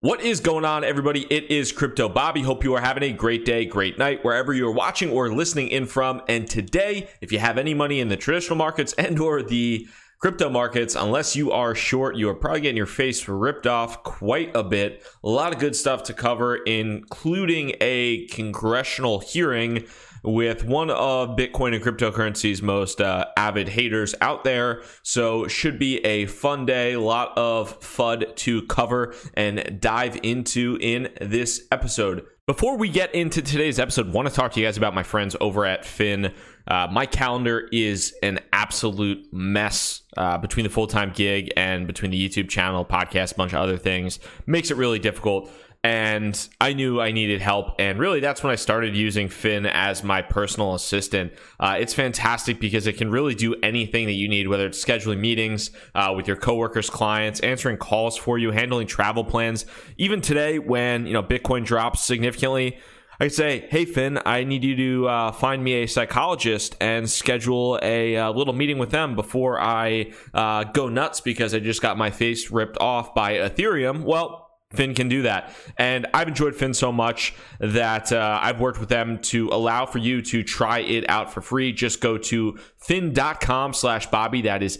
What is going on, everybody? It is Crypto Bobby. Hope you are having a great day, great night, wherever you're watching or listening in from. And today, if you have any money in the traditional markets and or the crypto markets, unless you are short, you are probably getting your face ripped off quite a bit. A lot of good stuff to cover, including a congressional hearing with one of Bitcoin and cryptocurrency's most avid haters out there. So should be a fun day, a lot of FUD to cover and dive into in this episode. Before we get into today's episode, I want to talk to you guys about my friends over at Fin. My calendar is an absolute mess between the full-time gig and between the YouTube channel, podcast, a bunch of other things. Makes it really difficult. And I knew I needed help. And really, that's when I started using Fin as my personal assistant. It's fantastic because it can really do anything that you need, whether it's scheduling meetings with your coworkers, clients, answering calls for you, handling travel plans. Even today, when Bitcoin drops significantly, I say, hey, Fin, I need you to find me a psychologist and schedule a little meeting with them before I go nuts because I just got my face ripped off by Ethereum. Well, Fin can do that. And I've enjoyed Fin so much that I've worked with them to allow for you to try it out for free. Just go to fin.com/Bobby. That is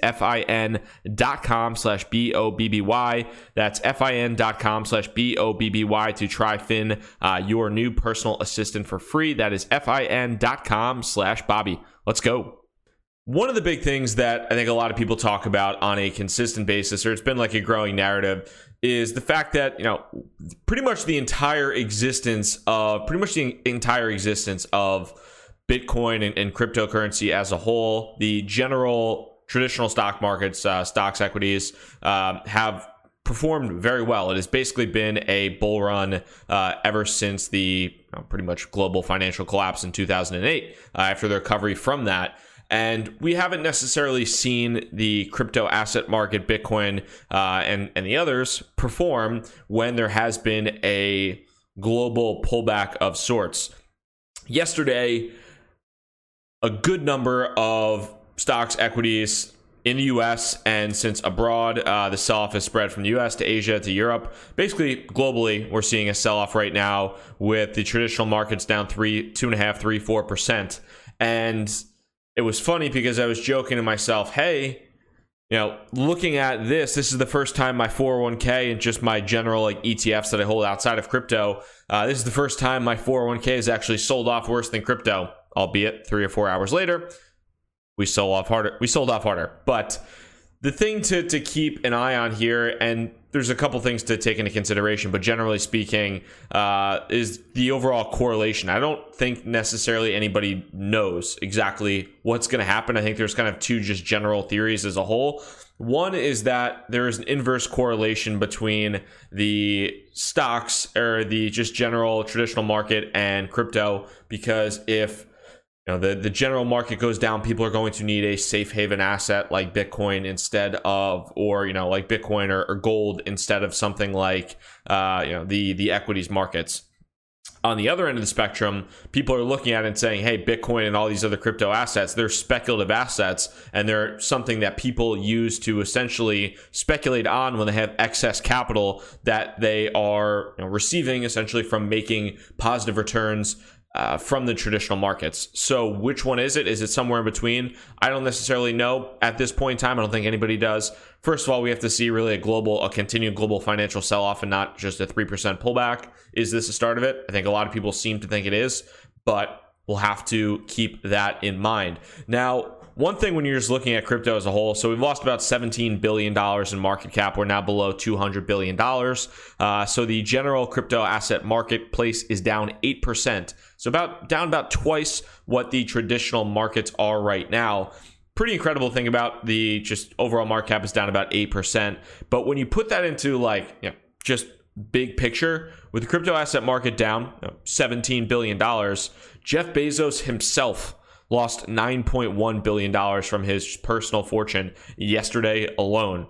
fin.com/BOBBY. That's fin.com/BOBBY to try Fin, your new personal assistant for free. That is fin.com/Bobby. Let's go. One of the big things that I think a lot of people talk about on a consistent basis, or it's been like a growing narrative, is the fact that pretty much the entire existence of Bitcoin and cryptocurrency as a whole, the general traditional stock markets, stocks, equities, have performed very well. It has basically been a bull run ever since the pretty much global financial collapse in 2008. After the recovery from that. And we haven't necessarily seen the crypto asset market, Bitcoin, and the others perform when there has been a global pullback of sorts. Yesterday, a good number of stocks, equities in the US and since abroad, the sell-off has spread from the US to Asia to Europe. Basically, globally, we're seeing a sell-off right now with the traditional markets down 4%. And it was funny because I was joking to myself, hey, looking at this is the first time my 401k and just my general ETFs that I hold outside of crypto, this is the first time my 401k is actually sold off worse than crypto, albeit 3 or 4 hours later, we sold off harder. But the thing to keep an eye on here, and there's a couple things to take into consideration, but generally speaking, is the overall correlation. I don't think necessarily anybody knows exactly what's going to happen. I think there's kind of two just general theories as a whole. One is that there is an inverse correlation between the stocks or the just general traditional market and crypto, because if the general market goes down, people are going to need a safe haven asset like Bitcoin instead of, or like Bitcoin or gold instead of something like the equities markets. On the other end of the spectrum, people are looking at it and saying, hey, Bitcoin and all these other crypto assets, they're speculative assets, and they're something that people use to essentially speculate on when they have excess capital that they are receiving essentially from making positive returns from the traditional markets. So which one is it? Is it somewhere in between? I don't necessarily know at this point in time. I don't think anybody does. First of all, we have to see really a continued global financial sell-off and not just a 3% pullback. Is this the start of it? I think a lot of people seem to think it is, but we'll have to keep that in mind. Now, one thing when you're just looking at crypto as a whole, so we've lost about $17 billion in market cap. We're now below $200 billion. So the general crypto asset marketplace is down 8%. So down about twice what the traditional markets are right now. Pretty incredible thing about the just overall market cap is down about 8%. But when you put that into just big picture, with the crypto asset market down $17 billion, Jeff Bezos himself lost $9.1 billion from his personal fortune yesterday alone.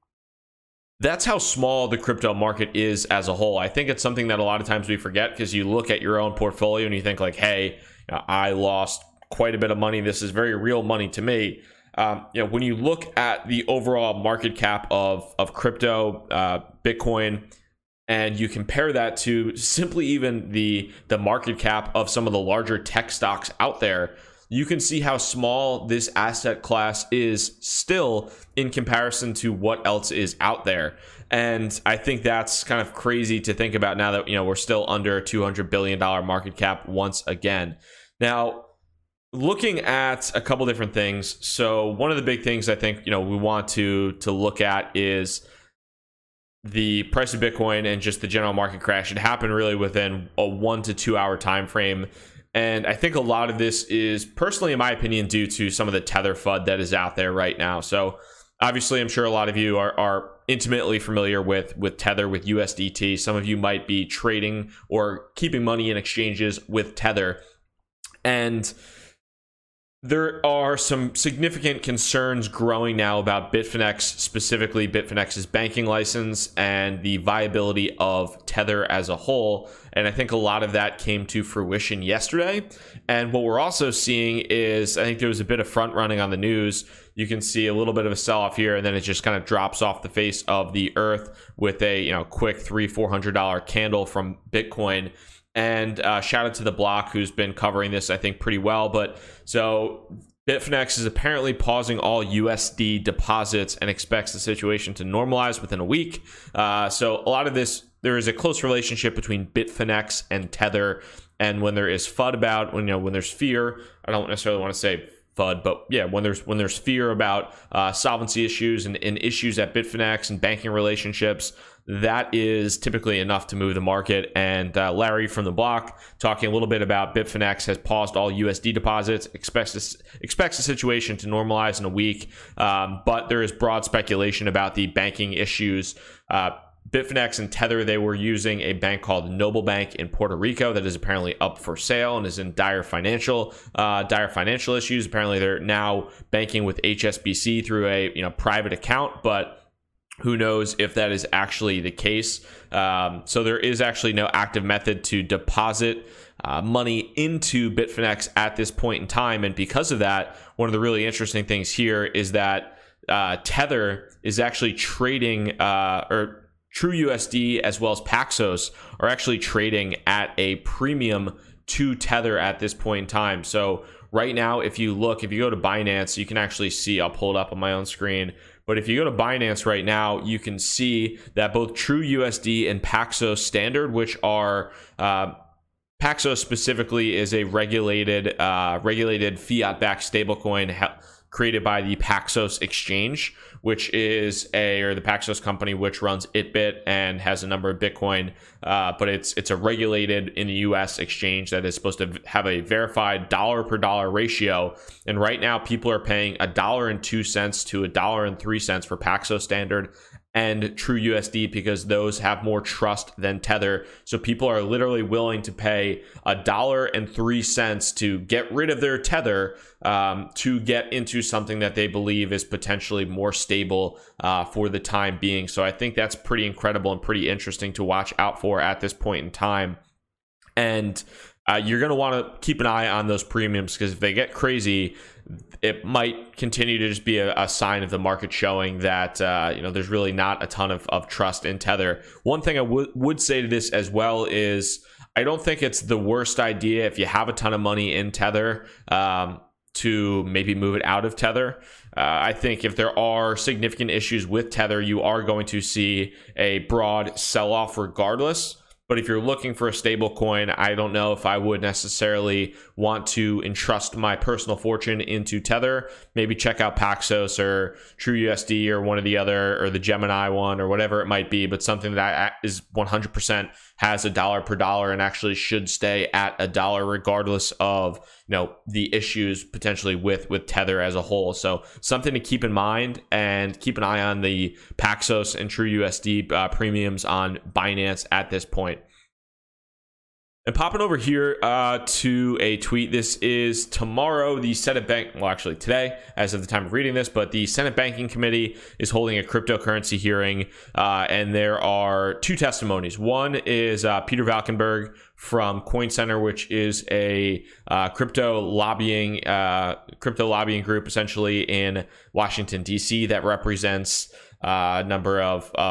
That's how small the crypto market is as a whole. I think it's something that a lot of times we forget because you look at your own portfolio and you think like, hey, I lost quite a bit of money. This is very real money to me. When you look at the overall market cap of crypto, Bitcoin, and you compare that to simply even the market cap of some of the larger tech stocks out there, you can see how small this asset class is still in comparison to what else is out there. And I think that's kind of crazy to think about now that, we're still under a $200 billion market cap once again. Now, looking at a couple different things. So one of the big things I think, we want to look at is the price of Bitcoin and just the general market crash. It happened really within a 1 to 2 hour time frame. And I think a lot of this is, personally, in my opinion, due to some of the Tether FUD that is out there right now. So obviously, I'm sure a lot of you are intimately familiar with Tether, with USDT. Some of you might be trading or keeping money in exchanges with Tether. And there are some significant concerns growing now about Bitfinex, specifically Bitfinex's banking license and the viability of Tether as a whole. And I think a lot of that came to fruition yesterday. And what we're also seeing is, I think there was a bit of front running on the news. You can see a little bit of a sell-off here, and then it just kind of drops off the face of the earth with a quick $300-400 candle from Bitcoin. And shout out to The Block, who's been covering this, I think, pretty well. But so Bitfinex is apparently pausing all USD deposits and expects the situation to normalize within a week. So a lot of this, there is a close relationship between Bitfinex and Tether. And when there is FUD about, when there's fear, I don't necessarily want to say FUD, but yeah, when there's fear about solvency issues and issues at Bitfinex and banking relationships, that is typically enough to move the market. And Larry from The Block, talking a little bit about Bitfinex, has paused all USD deposits, expects the situation to normalize in a week. But there is broad speculation about the banking issues. Bitfinex and Tether, they were using a bank called Noble Bank in Puerto Rico that is apparently up for sale and is in dire financial issues. Apparently, they're now banking with HSBC through a private account, but who knows if that is actually the case. So there is actually no active method to deposit money into Bitfinex at this point in time. And because of that, one of the really interesting things here is that Tether is actually trading, or TrueUSD as well as Paxos are actually trading at a premium to Tether at this point in time. So right now, if you go to Binance, you can actually see, I'll pull it up on my own screen. But if you go to Binance right now, you can see that both TrueUSD and Paxos Standard, which are Paxos specifically is a regulated fiat-backed stablecoin created by the Paxos Exchange, which is the Paxos company, which runs Itbit and has a number of Bitcoin, but it's a regulated in the US exchange that is supposed to have a verified dollar per dollar ratio. And right now, people are paying $1.02 to $1.03 for Paxos Standard and TrueUSD because those have more trust than Tether. So people are literally willing to pay $1.03 to get rid of their Tether to get into something that they believe is potentially more stable for the time being. So I think that's pretty incredible and pretty interesting to watch out for at this point in time. And you're going to want to keep an eye on those premiums, because if they get crazy, it might continue to just be a sign of the market showing that there's really not a ton of trust in Tether. One thing I would say to this as well is I don't think it's the worst idea if you have a ton of money in Tether to maybe move it out of Tether. I think if there are significant issues with Tether, you are going to see a broad sell-off regardless. But if you're looking for a stable coin, I don't know if I would necessarily want to entrust my personal fortune into Tether. Maybe check out Paxos or TrueUSD or one of the other, or the Gemini one or whatever it might be, but something that is 100% has $1 per dollar and actually should stay at $1 regardless of the issues potentially with Tether as a whole. So something to keep in mind, and keep an eye on the Paxos and TrueUSD premiums on Binance at this point. And popping over here to a tweet. This is tomorrow. The Senate today, as of the time of reading this, but the Senate Banking Committee is holding a cryptocurrency hearing, and there are two testimonies. One is Peter Valkenburg from Coin Center, which is a crypto lobbying group essentially in Washington, D.C. that represents a number of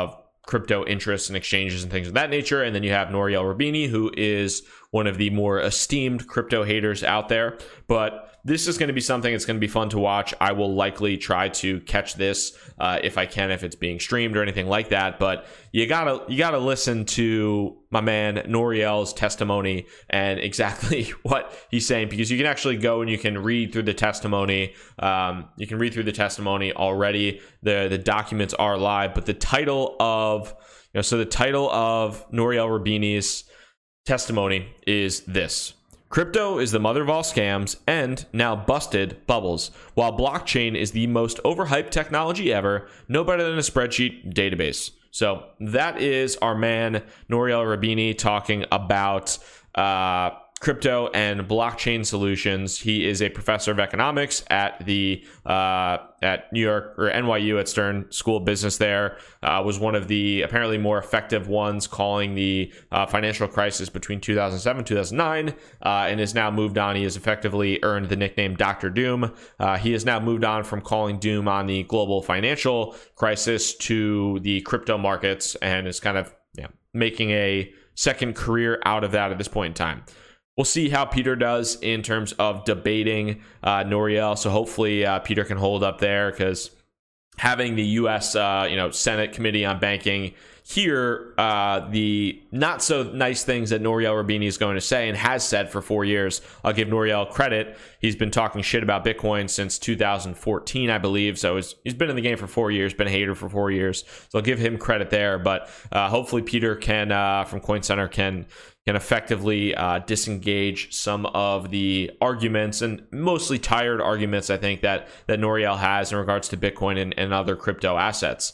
crypto interests and exchanges and things of that nature. And then you have Nouriel Roubini, who is one of the more esteemed crypto haters out there. But this is going to be something that's going to be fun to watch. I will likely try to catch this if I can, if it's being streamed or anything like that. But you gotta listen to my man Nouriel's testimony and exactly what he's saying, because you can actually go and you can read through the testimony. You can read through the testimony already. The documents are live, but the title of the title of Nouriel Roubini's testimony is this: crypto is the mother of all scams and now busted bubbles. While blockchain is the most overhyped technology ever, no better than a spreadsheet database. So that is our man Nouriel Roubini talking about crypto and blockchain solutions. He is a professor of economics at the at New York or NYU at Stern School of Business. There was one of the apparently more effective ones calling the financial crisis between 2007 2009, and has now moved on. He has effectively earned the nickname Dr. Doom. He has now moved on from calling doom on the global financial crisis to the crypto markets, and is kind of making a second career out of that at this point in time. We'll see how Peter does in terms of debating Nouriel. So hopefully Peter can hold up there, because having the U.S. Senate Committee on Banking hear the not so nice things that Nouriel Roubini is going to say and has said for 4 years. I'll give Nouriel credit. He's been talking shit about Bitcoin since 2014, I believe. So he's been in the game for 4 years, been a hater for 4 years. So I'll give him credit there. But hopefully Peter can, from Coin Center, can effectively disengage some of the arguments, and mostly tired arguments, I think, that Nouriel has in regards to Bitcoin and other crypto assets.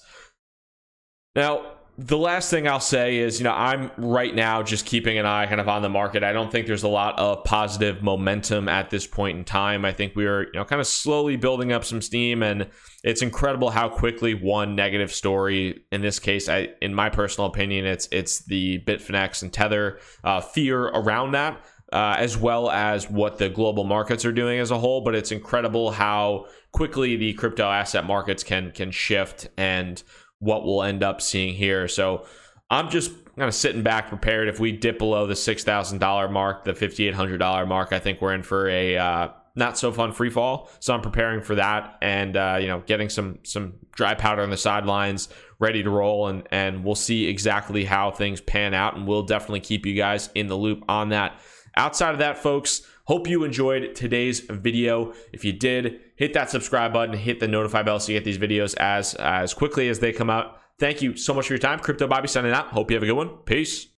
Now, the last thing I'll say is, I'm right now just keeping an eye kind of on the market. I don't think there's a lot of positive momentum at this point in time. I think we are, kind of slowly building up some steam, and it's incredible how quickly one negative story, in this case, in my personal opinion, it's the Bitfinex and Tether fear around that, as well as what the global markets are doing as a whole. But it's incredible how quickly the crypto asset markets can shift, and what we'll end up seeing here. So I'm just kind of sitting back prepared. If we dip below the $6,000 mark, the $5,800 mark, I think we're in for a not so fun free fall. So I'm preparing for that, and getting some dry powder on the sidelines, ready to roll, and we'll see exactly how things pan out, and we'll definitely keep you guys in the loop on that. Outside of that, folks, hope you enjoyed today's video. If you did, hit that subscribe button, hit the notify bell so you get these videos as quickly as they come out. Thank you so much for your time. Crypto Bobby signing out. Hope you have a good one. Peace.